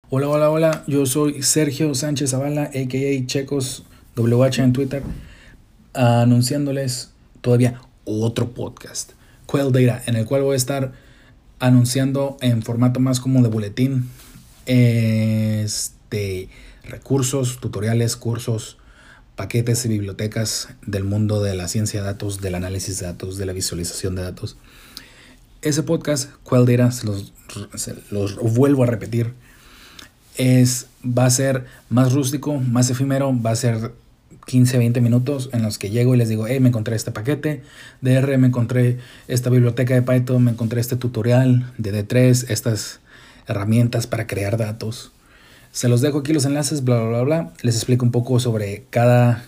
Hola, hola, hola, yo soy Sergio Sánchez Zavala, a.k.a. Checos WH en Twitter, anunciándoles todavía otro podcast, Quail Data, en el cual voy a estar anunciando en formato más como de boletín recursos, tutoriales, cursos, paquetes y bibliotecas del mundo de la ciencia de datos, del análisis de datos, de la visualización de datos. Ese podcast, Quail Data, se los vuelvo a repetir, va a ser más rústico, más efímero, va a ser 15, 20 minutos en los que llego y les digo, hey, me encontré este paquete de R, me encontré esta biblioteca de Python, me encontré este tutorial de D3, estas herramientas para crear datos. Se los dejo aquí los enlaces, bla, bla, bla, bla. Les explico un poco sobre cada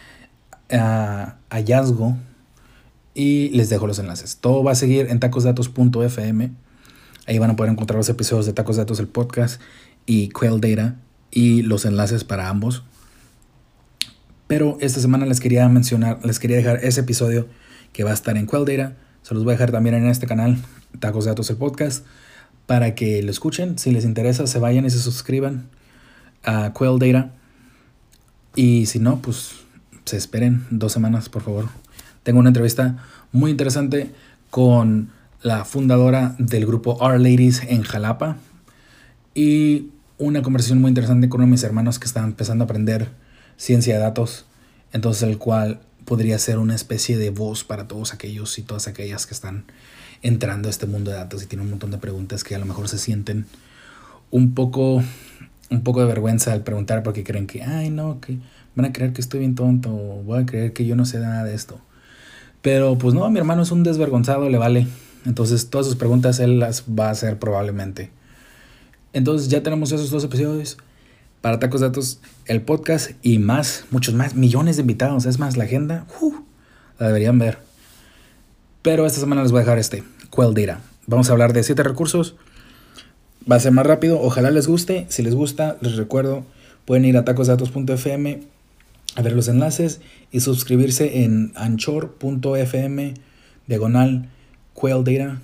hallazgo y les dejo los enlaces. Todo va a seguir en tacosdatos.fm. Ahí van a poder encontrar los episodios de Tacos Datos, el podcast, y Quail Data, y los enlaces para ambos. Pero esta semana les quería dejar ese episodio que va a estar en Quail Data. Se los voy a dejar también en este canal, Tacos Datos, el podcast, para que lo escuchen. Si les interesa, se vayan y se suscriban a Quail Data. Y si no, pues se esperen 2 semanas, por favor. Tengo una entrevista muy interesante con la fundadora del grupo Our Ladies en Jalapa, y una conversación muy interesante con uno de mis hermanos que está empezando a aprender ciencia de datos, entonces el cual podría ser una especie de voz para todos aquellos y todas aquellas que están entrando a este mundo de datos y tienen un montón de preguntas que a lo mejor se sienten un poco de vergüenza al preguntar, porque creen que, ay no, que van a creer que estoy bien tonto, o voy a creer que yo no sé nada de esto. Pero pues no, mi hermano es un desvergonzado, le vale. Entonces todas sus preguntas él las va a hacer probablemente. Entonces ya tenemos esos 2 episodios para Tacos Datos, el podcast, y más, muchos más, millones de invitados. Es más, la agenda, la deberían ver. Pero esta semana les voy a dejar Quail Data. Vamos a hablar de 7 recursos. Va a ser más rápido, ojalá les guste. Si les gusta, les recuerdo, pueden ir a tacosdatos.fm a ver los enlaces y suscribirse en anchor.fm /Quail Data,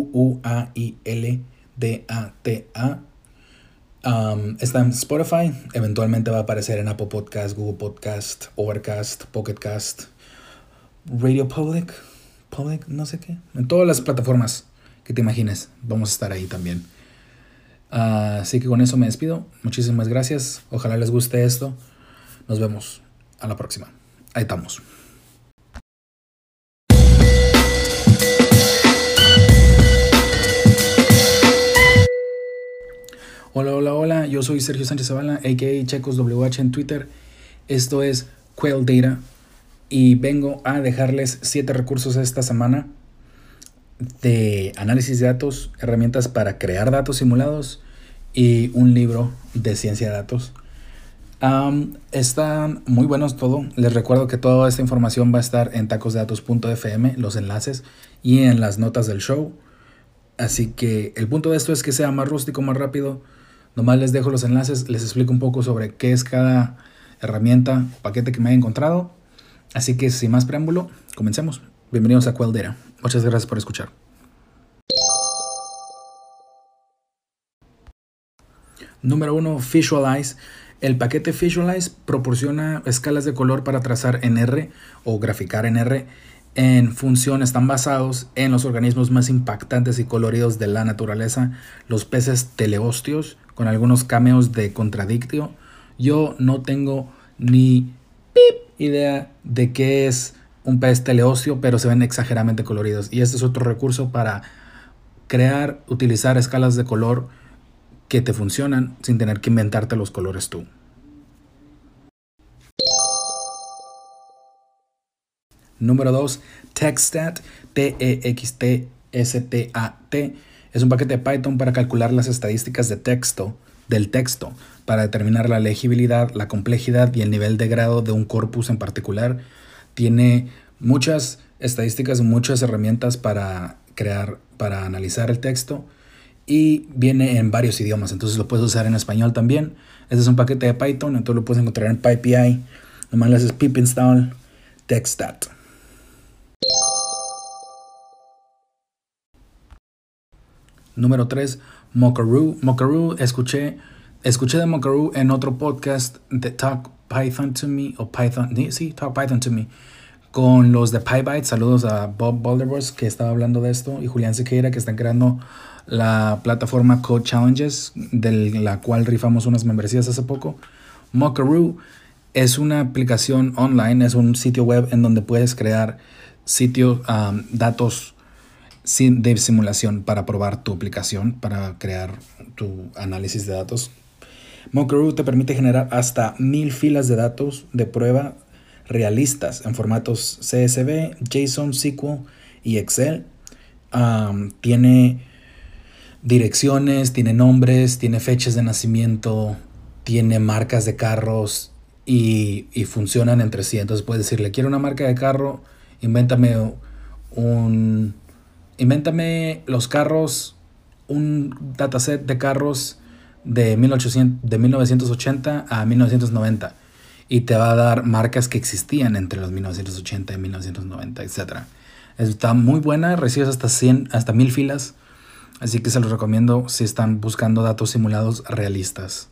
QUAILDATA. Está en Spotify, eventualmente va a aparecer en Apple Podcast, Google Podcast, Overcast, Pocket Cast, Radio Public, no sé qué. En todas las plataformas que te imagines, vamos a estar ahí también. Así que con eso me despido. Muchísimas gracias. Ojalá les guste esto. Nos vemos a la próxima. Ahí estamos. Hola, hola, hola. Yo soy Sergio Sánchez Zavala, a.k.a. Checos WH en Twitter. Esto es Quail Data y vengo a dejarles 7 recursos esta semana de análisis de datos, herramientas para crear datos simulados y un libro de ciencia de datos. Están muy buenos todo. Les recuerdo que toda esta información va a estar en tacosdatos.fm, los enlaces, y en las notas del show. Así que el punto de esto es que sea más rústico, más rápido. Nomás les dejo los enlaces, les explico un poco sobre qué es cada herramienta o paquete que me haya encontrado. Así que sin más preámbulo, comencemos. Bienvenidos a Quail Data. Muchas gracias por escuchar. Número 1, Visualize. El paquete Visualize proporciona escalas de color para trazar en R o graficar en R en función. Están basados en los organismos más impactantes y coloridos de la naturaleza, los peces teleostios, con algunos cameos de Contradictio. Yo no tengo ni idea de qué es un pez teleostio, pero se ven exageradamente coloridos. Y este es otro recurso para utilizar escalas de color que te funcionan sin tener que inventarte los colores tú. Número 2, TextStat, TEXTSTAT. Es un paquete de Python para calcular las estadísticas del texto, para determinar la legibilidad, la complejidad y el nivel de grado de un corpus en particular. Tiene muchas estadísticas, muchas herramientas para analizar el texto, y viene en varios idiomas, entonces lo puedes usar en español también. Este es un paquete de Python, entonces lo puedes encontrar en PyPI. Nomás le haces pip install TextStat. Número 3, Mokaroo. Mokaroo, escuché Escuché de Mokaroo en otro podcast de Talk Python to Me, o Python, sí, Talk Python to Me, con los de PyByte. Saludos a Bob Boulderberg, que estaba hablando de esto, y Julián Siqueira, que están creando la plataforma Code Challenges, de la cual rifamos unas membresías hace poco. Mokaroo es una aplicación online, es un sitio web en donde puedes crear sitios, datos de simulación para probar tu aplicación, para crear tu análisis de datos. Mokaroo te permite generar hasta 1000 filas de datos de prueba realistas en formatos CSV, JSON, SQL y Excel. Tiene direcciones, tiene nombres, tiene fechas de nacimiento, tiene marcas de carros y funcionan entre sí. Entonces puedes decirle, quiero una marca de carro, invéntame los carros, un dataset de carros de 1980 a 1990, y te va a dar marcas que existían entre los 1980 y 1990, etc. Está muy buena, recibes hasta 1000 filas, así que se los recomiendo si están buscando datos simulados realistas.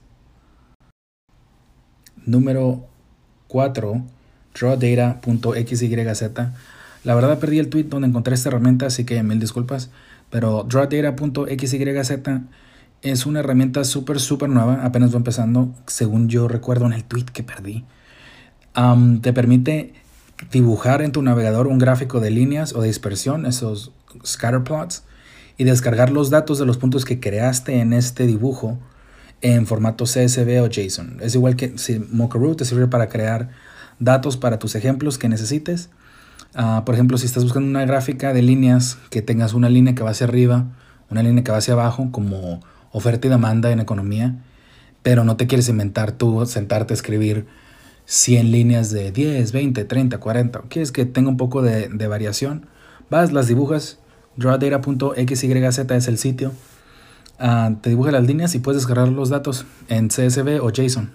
Número 4, drawdata.xyz. La verdad perdí el tweet donde encontré esta herramienta, así que mil disculpas, pero drawdata.xyz es una herramienta súper nueva, apenas va empezando, según yo recuerdo en el tweet que perdí. Te permite dibujar en tu navegador un gráfico de líneas o de dispersión, esos scatter plots, y descargar los datos de los puntos que creaste en este dibujo en formato CSV o JSON. Es igual que si Mokaroo te sirve para crear datos para tus ejemplos que necesites. Por ejemplo, si estás buscando una gráfica de líneas, que tengas una línea que va hacia arriba, una línea que va hacia abajo, como oferta y demanda en economía, pero no te quieres inventar tú, sentarte a escribir 100 líneas de 10, 20, 30, 40. Quieres que tenga un poco de variación, vas, las dibujas. Drawdata.xyz es el sitio. Te dibuja las líneas y puedes descargar los datos en CSV o JSON.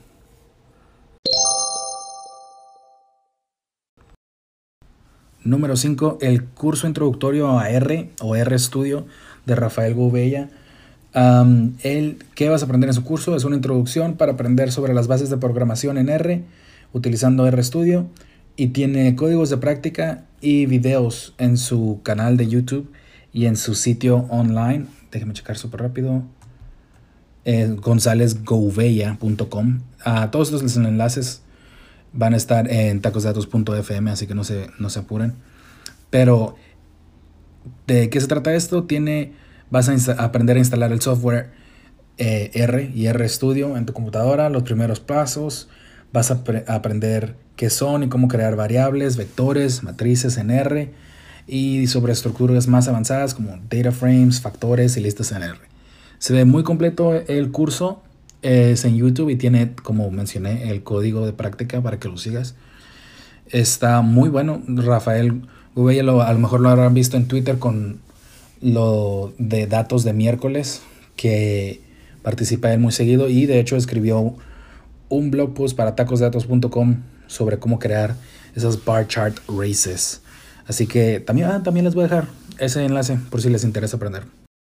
Número 5, el curso introductorio a R o RStudio de Rafael Gouveia. ¿Qué vas a aprender en su curso? Es una introducción para aprender sobre las bases de programación en R utilizando RStudio, y tiene códigos de práctica y videos en su canal de YouTube y en su sitio online. Déjame checar súper rápido. gonzalezgouveia.com. Todos los enlaces van a estar en tacosdatos.fm, así que no se apuren. Pero, ¿de qué se trata esto? Vas a aprender a instalar el software R y RStudio en tu computadora, los primeros pasos. Vas a aprender qué son y cómo crear variables, vectores, matrices en R, y sobre estructuras más avanzadas como data frames, factores y listas en R. Se ve muy completo el curso. Es en YouTube y tiene, como mencioné, el código de práctica para que lo sigas. Está muy bueno. Rafael Gouveia a lo mejor lo habrán visto en Twitter con lo de datos de miércoles, que participa él muy seguido, y de hecho escribió un blog post para tacosdatos.com sobre cómo crear esas bar chart races. Así que también les voy a dejar ese enlace por si les interesa aprender.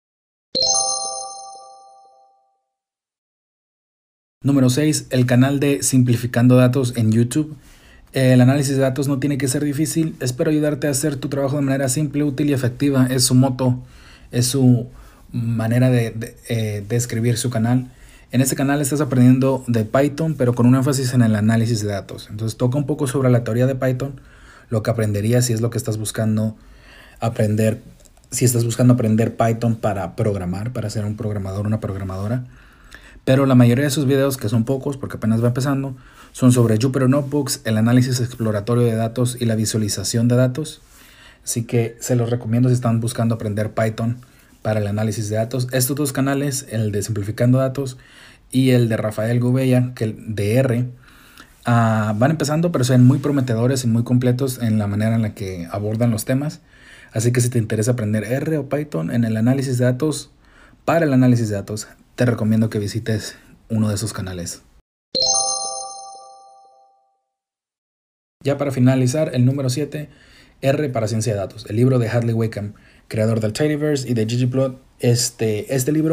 Número 6, el canal de Simplificando Datos en YouTube. El análisis de datos no tiene que ser difícil. Espero ayudarte a hacer tu trabajo de manera simple, útil y efectiva. Es su moto, es su manera de escribir su canal. En este canal estás aprendiendo de Python, pero con un énfasis en el análisis de datos. Entonces toca un poco sobre la teoría de Python, lo que aprenderías si es lo que estás buscando aprender. Si estás buscando aprender Python para programar, para ser un programador, una programadora. Pero la mayoría de sus videos, que son pocos porque apenas va empezando, son sobre Jupyter Notebooks, el análisis exploratorio de datos y la visualización de datos. Así que se los recomiendo si están buscando aprender Python para el análisis de datos. Estos dos canales, el de Simplificando Datos y el de Rafael Gouveia, que el de R, van empezando, pero son muy prometedores y muy completos en la manera en la que abordan los temas. Así que si te interesa aprender R o Python en el análisis de datos, para el análisis de datos, te recomiendo que visites uno de esos canales. Ya para finalizar, el número 7, R para Ciencia de Datos, el libro de Hadley Wickham, creador del Tidyverse y de ggplot. Este libro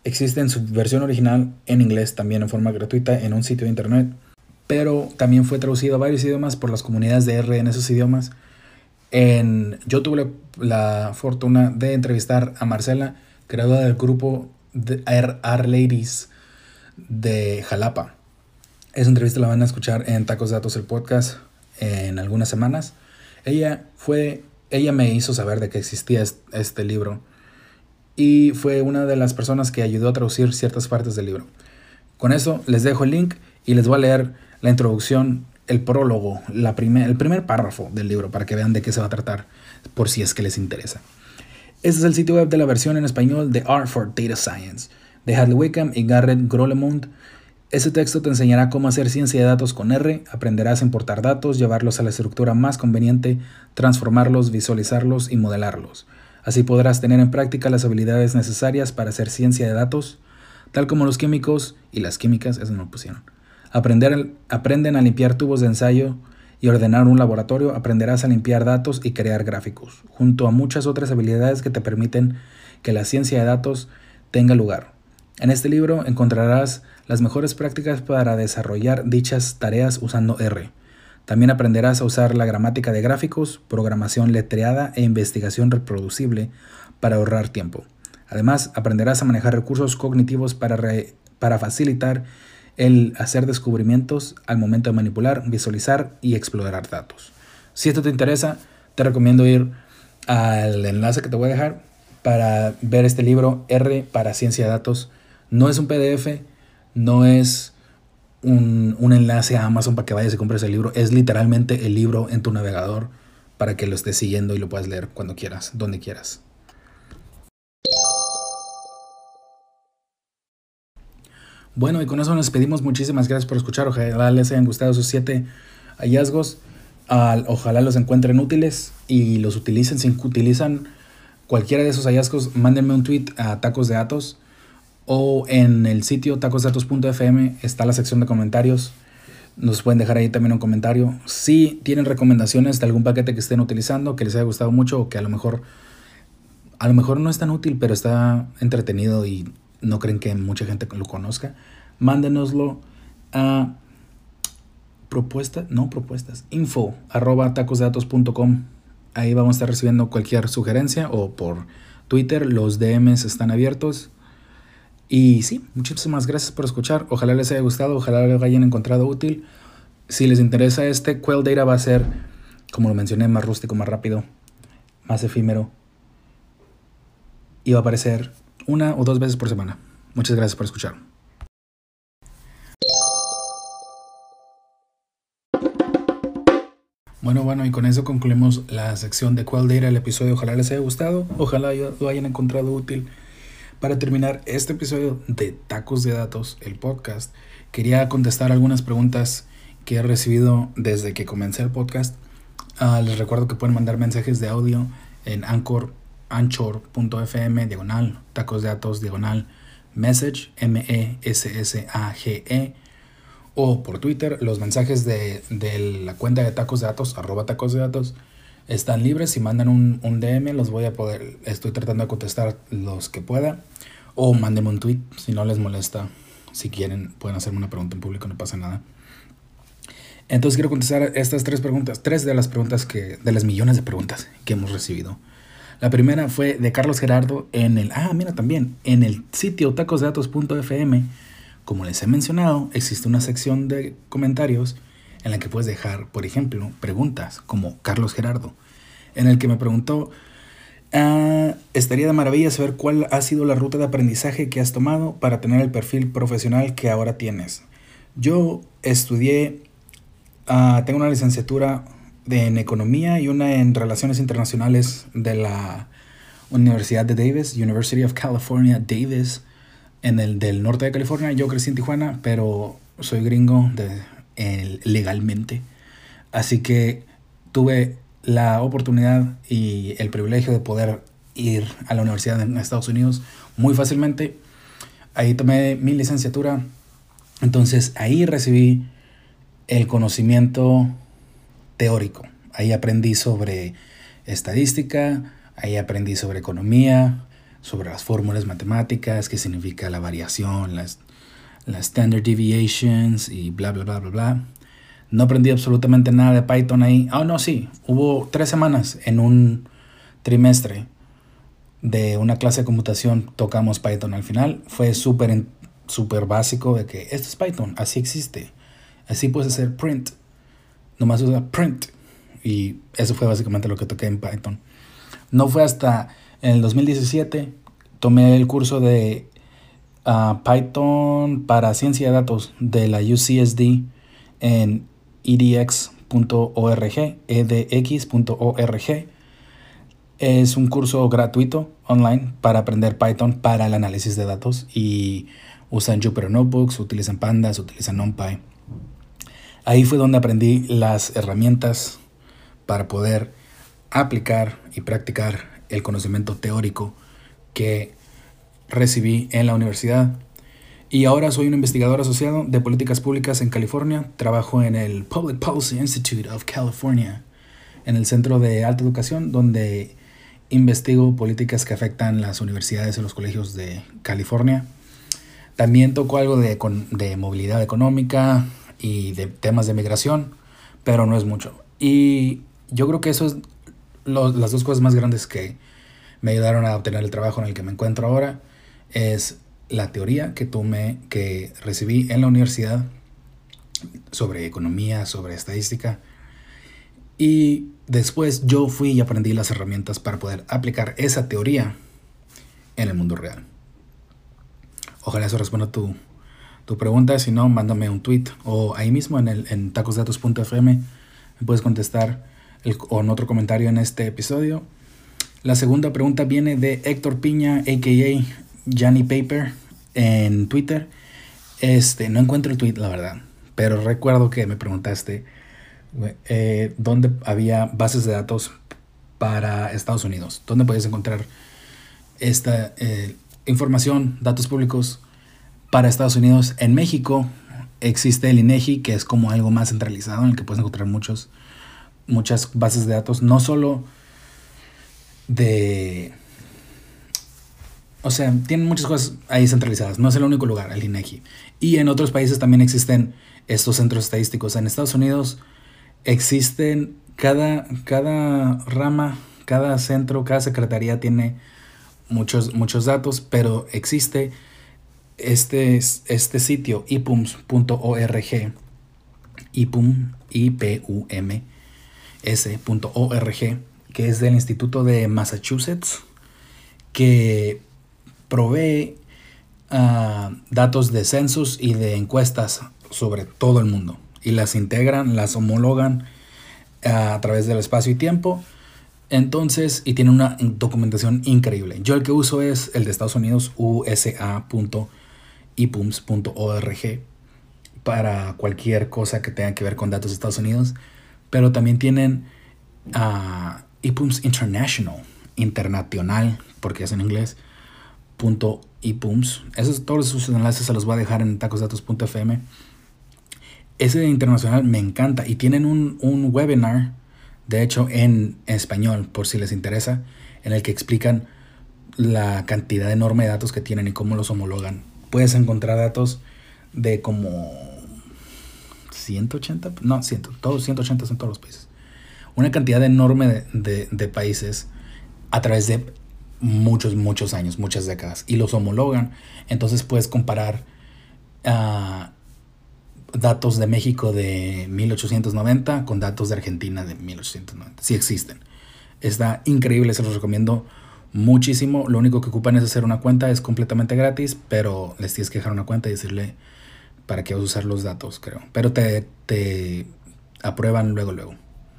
Existe en su versión original en inglés, también en forma gratuita en un sitio de internet, pero también fue traducido a varios idiomas por las comunidades de R en esos idiomas. Yo tuve la fortuna de entrevistar a Marcela, creadora del grupo de R Ladies de Jalapa. Esa entrevista la van a escuchar en Tacos de Datos, el podcast, en algunas semanas. Ella me hizo saber de que existía este libro y fue una de las personas que ayudó a traducir ciertas partes del libro. Con eso les dejo el link y les voy a leer la introducción, el prólogo, el primer párrafo del libro para que vean de qué se va a tratar, por si es que les interesa. Este es el sitio web de la versión en español de Art for Data Science, de Hadley Wickham y Garrett Grolemund. Ese texto te enseñará cómo hacer ciencia de datos con R, aprenderás a importar datos, llevarlos a la estructura más conveniente, transformarlos, visualizarlos y modelarlos. Así podrás tener en práctica las habilidades necesarias para hacer ciencia de datos, tal como los químicos y las químicas, eso no lo pusieron. Aprenden a limpiar tubos de ensayo y ordenar un laboratorio, aprenderás a limpiar datos y crear gráficos, junto a muchas otras habilidades que te permiten que la ciencia de datos tenga lugar. En este libro encontrarás las mejores prácticas para desarrollar dichas tareas usando R. También aprenderás a usar la gramática de gráficos, programación letreada e investigación reproducible para ahorrar tiempo. Además, aprenderás a manejar recursos cognitivos para facilitar el hacer descubrimientos al momento de manipular, visualizar y explorar datos. Si esto te interesa, te recomiendo ir al enlace que te voy a dejar para ver este libro, R para Ciencia de Datos. No es un PDF, no es un enlace a Amazon para que vayas y compres el libro. Es literalmente el libro en tu navegador para que lo estés siguiendo y lo puedas leer cuando quieras, donde quieras. Bueno, y con eso nos despedimos. Muchísimas gracias por escuchar. Ojalá les hayan gustado esos 7 hallazgos. Ojalá los encuentren útiles y los utilicen. Si utilizan cualquiera de esos hallazgos, mándenme un tweet a Tacos de Datos o en el sitio tacosdedatos.fm está la sección de comentarios. Nos pueden dejar ahí también un comentario. Si tienen recomendaciones de algún paquete que estén utilizando, que les haya gustado mucho o que a lo mejor no es tan útil, pero está entretenido y no creen que mucha gente lo conozca, mándenoslo a info@tacosdedatos.com. Ahí vamos a estar recibiendo cualquier sugerencia o por Twitter, los DMs están abiertos. Y sí, muchísimas gracias por escuchar. Ojalá les haya gustado, ojalá lo hayan encontrado útil. Si les interesa Quell Data va a ser, como lo mencioné, más rústico, más rápido, más efímero. Y va a aparecer 1 o 2 veces por semana. Muchas gracias por escuchar. Bueno, y con eso concluimos la sección de Quell Data, el episodio. Ojalá les haya gustado, ojalá lo hayan encontrado útil. Para terminar este episodio de Tacos de Datos, el podcast, quería contestar algunas preguntas que he recibido desde que comencé el podcast. Les recuerdo que pueden mandar mensajes de audio en anchor.fm /tacos de datos /message MESSAGE o por Twitter. Los mensajes de la cuenta de Tacos de Datos @tacos de datos están libres. Si mandan un DM estoy tratando de contestar los que pueda, o mándenme un tweet si no les molesta. Si quieren pueden hacerme una pregunta en público, no pasa nada. Entonces quiero contestar estas 3 preguntas, 3 de las preguntas de las millones de preguntas que hemos recibido. La primera fue de Carlos Gerardo en el sitio tacosdedatos.fm. Como les he mencionado, existe una sección de comentarios en la que puedes dejar, por ejemplo, preguntas como Carlos Gerardo, en el que me preguntó: estaría de maravilla saber cuál ha sido la ruta de aprendizaje que has tomado para tener el perfil profesional que ahora tienes. Yo estudié, tengo una licenciatura en Economía y una en Relaciones Internacionales de la Universidad de Davis, University of California, Davis, del norte de California. Yo crecí en Tijuana, pero soy gringo legalmente. Así que tuve la oportunidad y el privilegio de poder ir a la universidad en Estados Unidos muy fácilmente. Ahí tomé mi licenciatura. Entonces ahí recibí el conocimiento teórico. Ahí aprendí sobre estadística, ahí aprendí sobre economía, sobre las fórmulas matemáticas, qué significa la variación, las standard deviations y bla, bla, bla, bla, bla. No aprendí absolutamente nada de Python ahí. No, sí, hubo 3 semanas en un trimestre de una clase de computación tocamos Python. Al final fue súper básico de que esto es Python, así existe, así puedes hacer print, nomás usa print, y eso fue básicamente lo que toqué en Python. No fue hasta en el 2017 tomé el curso de Python para ciencia de datos de la UCSD en edx.org. Es un curso gratuito online para aprender Python para el análisis de datos, y usan Jupyter Notebooks, utilizan Pandas, utilizan NumPy. Ahí fue donde aprendí las herramientas para poder aplicar y practicar el conocimiento teórico que recibí en la universidad. Y ahora soy un investigador asociado de políticas públicas en California. Trabajo en el Public Policy Institute of California, en el Centro de Alta Educación, donde investigo políticas que afectan las universidades y los colegios de California. También toco algo de movilidad económica y de temas de migración, pero no es mucho. Y yo creo que eso es las dos cosas más grandes que me ayudaron a obtener el trabajo en el que me encuentro ahora. Es la teoría que recibí en la universidad sobre economía, sobre estadística, y después yo fui y aprendí las herramientas para poder aplicar esa teoría en el mundo real. Ojalá eso responda tu pregunta. Si no, mándame un tweet o ahí mismo en tacosdatos.fm me puedes contestar o en otro comentario en este episodio. La segunda pregunta viene de Héctor Piña, a.k.a. Johnny Paper, en Twitter. No encuentro el tweet, la verdad, pero recuerdo que me preguntaste dónde había bases de datos para Estados Unidos, dónde puedes encontrar esta información, datos públicos para Estados Unidos. En México existe el INEGI, que es como algo más centralizado en el que puedes encontrar muchas bases de datos, no solo tienen muchas cosas ahí centralizadas, no es el único lugar, el INEGI. Y en otros países también existen estos centros estadísticos. En Estados Unidos existen cada rama, cada centro, cada secretaría tiene muchos datos, pero existe este sitio ipums.org, ipums.org, que es del Instituto de Massachusetts, que provee datos de censos y de encuestas sobre todo el mundo, y las integran, las homologan a través del espacio y tiempo. Entonces, y tiene una documentación increíble. Yo el que uso es el de Estados Unidos, usa.ipums.org, para cualquier cosa que tenga que ver con datos de Estados Unidos. Pero también tienen ipums internacional, porque es en inglés, .ipums. Todos sus enlaces se los voy a dejar en tacosdatos.fm. Ese de internacional me encanta, y tienen un webinar, de hecho en español, por si les interesa, en el que explican la cantidad enorme de datos que tienen y cómo los homologan. Puedes encontrar datos de como 180, todos 180 en todos los países. Una cantidad enorme de países a través de muchos años, muchas décadas, y los homologan. Entonces puedes comparar datos de México de 1890 con datos de Argentina de 1890. Sí existen. Está increíble, se los recomiendo muchísimo. Lo único que ocupan es hacer una cuenta, es completamente gratis, pero les tienes que dejar una cuenta y decirle para qué vas a usar los datos, creo. Pero te aprueban luego.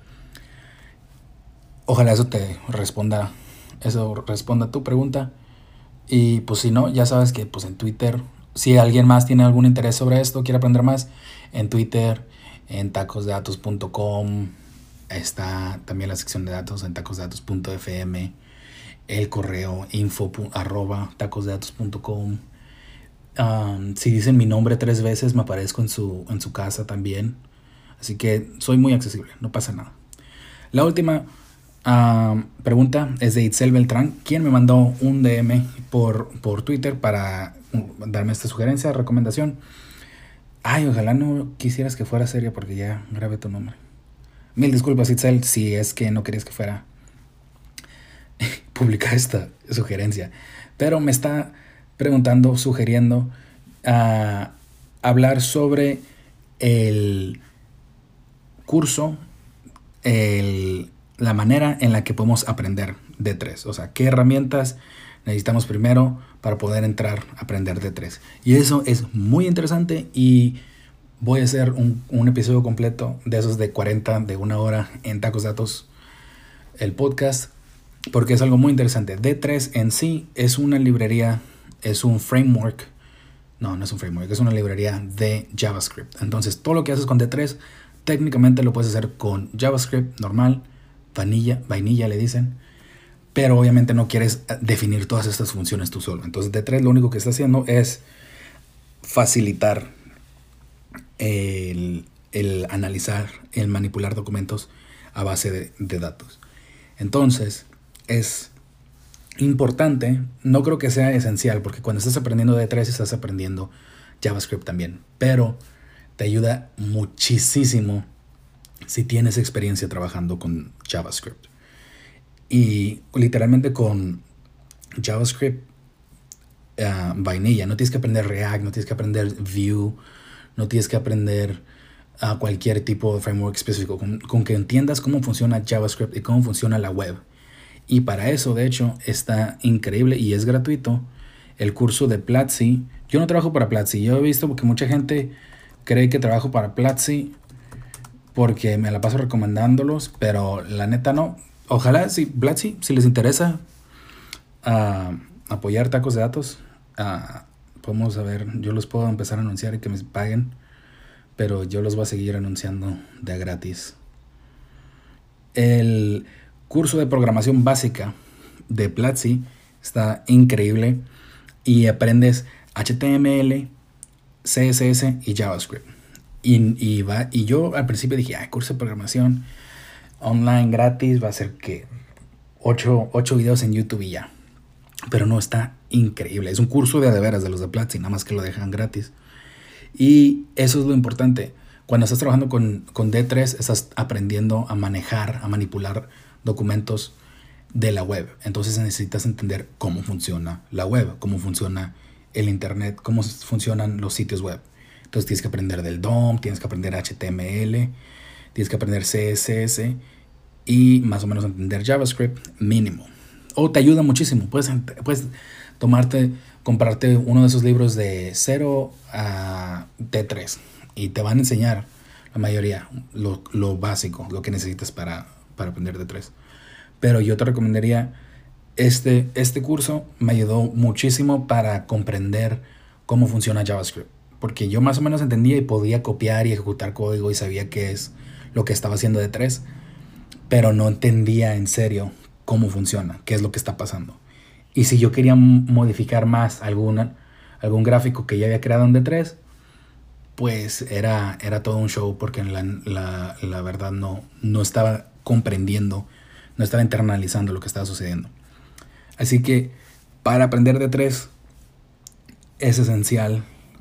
Ojalá eso responda a tu pregunta. Y pues si no, ya sabes que pues en Twitter, si alguien más tiene algún interés sobre esto, quiere aprender más, en Twitter, en tacosdatos.com, está también la sección de datos en tacosdatos.fm, el correo info@tacosdatos.com. Si dicen mi nombre 3 veces, me aparezco en su casa también. Así que soy muy accesible, no pasa nada. La última Pregunta es de Itzel Beltrán, quien me mandó un DM por Twitter para darme esta sugerencia, recomendación. Ay, ojalá no quisieras que fuera seria porque ya grabé tu nombre. Mil disculpas, Itzel, si es que no querías que fuera publicar esta sugerencia. Pero me está preguntando, sugiriendo hablar sobre el curso, la manera en la que podemos aprender D3. O sea, qué herramientas necesitamos primero para poder entrar a aprender D3. Y eso es muy interesante y voy a hacer un episodio completo de esos de 40, de 1 hora en Tacos Datos, el podcast, porque es algo muy interesante. D3 en sí es una librería, es un framework. No es un framework, es una librería de JavaScript. Entonces, todo lo que haces con D3, técnicamente lo puedes hacer con JavaScript normal, vainilla le dicen, pero obviamente no quieres definir todas estas funciones tú solo. Entonces, D3 lo único que está haciendo es facilitar el analizar, el manipular documentos a base de datos. Entonces, es importante, no creo que sea esencial, porque cuando estás aprendiendo D3 estás aprendiendo JavaScript también, pero te ayuda muchísimo si tienes experiencia trabajando con JavaScript. Y literalmente con JavaScript vainilla, no tienes que aprender React, no tienes que aprender Vue, no tienes que aprender cualquier tipo de framework específico, con que entiendas cómo funciona JavaScript y cómo funciona la web. Y para eso, de hecho, está increíble y es gratuito el curso de Platzi. Yo no trabajo para Platzi. Yo he visto que mucha gente cree que trabajo para Platzi porque me la paso recomendándolos, pero la neta no. Ojalá, si Platzi, si les interesa apoyar Tacos de Datos, podemos ver, yo los puedo empezar a anunciar y que me paguen, pero yo los voy a seguir anunciando de gratis. El curso de programación básica de Platzi está increíble y aprendes HTML, CSS y JavaScript. Y yo al principio dije, curso de programación online gratis, va a ser que 8 videos en YouTube y ya. Pero no, está increíble. Es un curso de veras de los de Platzi, nada más que lo dejan gratis. Y eso es lo importante. Cuando estás trabajando con D3, estás aprendiendo a manejar, a manipular documentos de la web. Entonces necesitas entender cómo funciona la web, cómo funciona el internet, cómo funcionan los sitios web. Entonces tienes que aprender del DOM, tienes que aprender HTML, tienes que aprender CSS y más o menos entender JavaScript mínimo. O te ayuda muchísimo. Puedes comprarte uno de esos libros de 0 a T3 y te van a enseñar la mayoría, lo básico, lo que necesitas para aprender D3. Pero yo te recomendaría este curso. Me ayudó muchísimo para comprender cómo funciona JavaScript, porque yo más o menos entendía y podía copiar y ejecutar código y sabía qué es lo que estaba haciendo D3, pero no entendía en serio cómo funciona, qué es lo que está pasando. Y si yo quería modificar más algún gráfico que ya había creado en D3, pues era todo un show, porque la verdad no estaba comprendiendo, no estaba internalizando lo que estaba sucediendo. Así que para aprender D3 es esencial.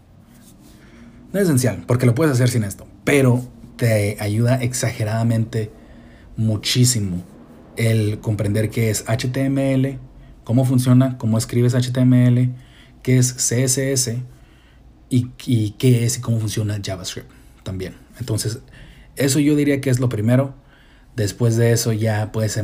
No es esencial, porque lo puedes hacer sin esto, pero te ayuda exageradamente muchísimo el comprender qué es HTML, cómo funciona, cómo escribes HTML, qué es CSS y qué es y cómo funciona JavaScript también. Entonces, eso yo diría que es lo primero. Después de eso ya puedes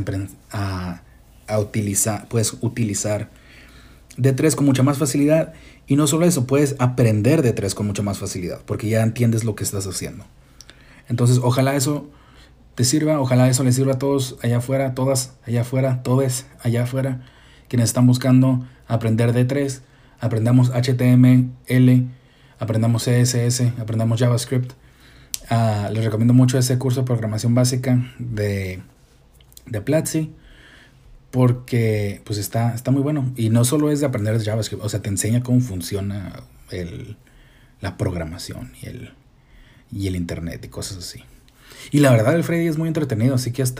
utilizar D3 con mucha más facilidad. Y no solo eso, puedes aprender D3 con mucha más facilidad, porque ya entiendes lo que estás haciendo. Entonces, ojalá eso te sirva, ojalá eso les sirva a todos allá afuera, todas allá afuera, todes allá afuera, quienes están buscando aprender D3. Aprendamos HTML, aprendamos CSS, aprendamos JavaScript. Les recomiendo mucho ese curso de programación básica de Platzi, porque pues está muy bueno. Y no solo es de aprender JavaScript, o sea, te enseña cómo funciona la programación y el internet y cosas así. Y la verdad, el Freddy es muy entretenido, así que hasta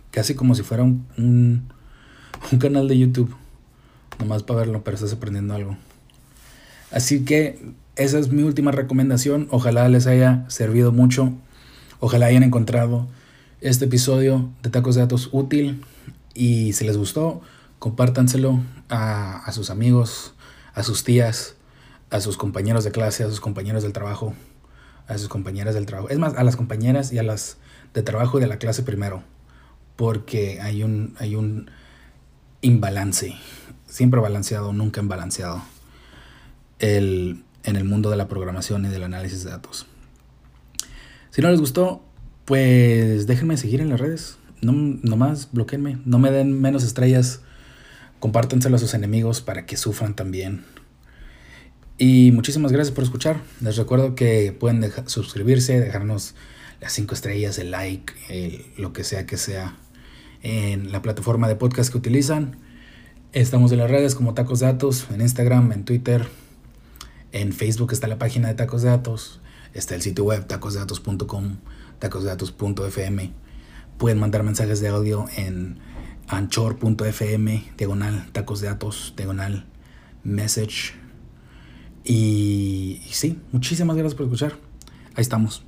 casi como si fuera un canal de YouTube, nomás para verlo, pero estás aprendiendo algo. Así que esa es mi última recomendación. Ojalá les haya servido mucho. Ojalá hayan encontrado este episodio de Tacos de Datos útil. Y si les gustó, compártanselo a sus amigos, a sus tías, a sus compañeros de clase, a sus compañeros del trabajo, a sus compañeras del trabajo. Es más, a las compañeras y a las de trabajo y de la clase primero. Porque hay un imbalance. Siempre balanceado, nunca imbalanceado. En el mundo de la programación y del análisis de datos. Si no les gustó, pues déjenme seguir en las redes. Nomás bloqueenme. No me den menos estrellas. Compártenselo a sus enemigos para que sufran también. Y muchísimas gracias por escuchar. Les recuerdo que pueden suscribirse, dejarnos las 5 estrellas, el like, lo que sea en la plataforma de podcast que utilizan. Estamos en las redes como Tacos de Datos, en Instagram, en Twitter. En Facebook está la página de Tacos de Datos. Está el sitio web tacosdedatos.com, tacosdedatos.fm. Pueden mandar mensajes de audio en anchor.fm, /tacos de datos, /message. Y sí, muchísimas gracias por escuchar. Ahí estamos.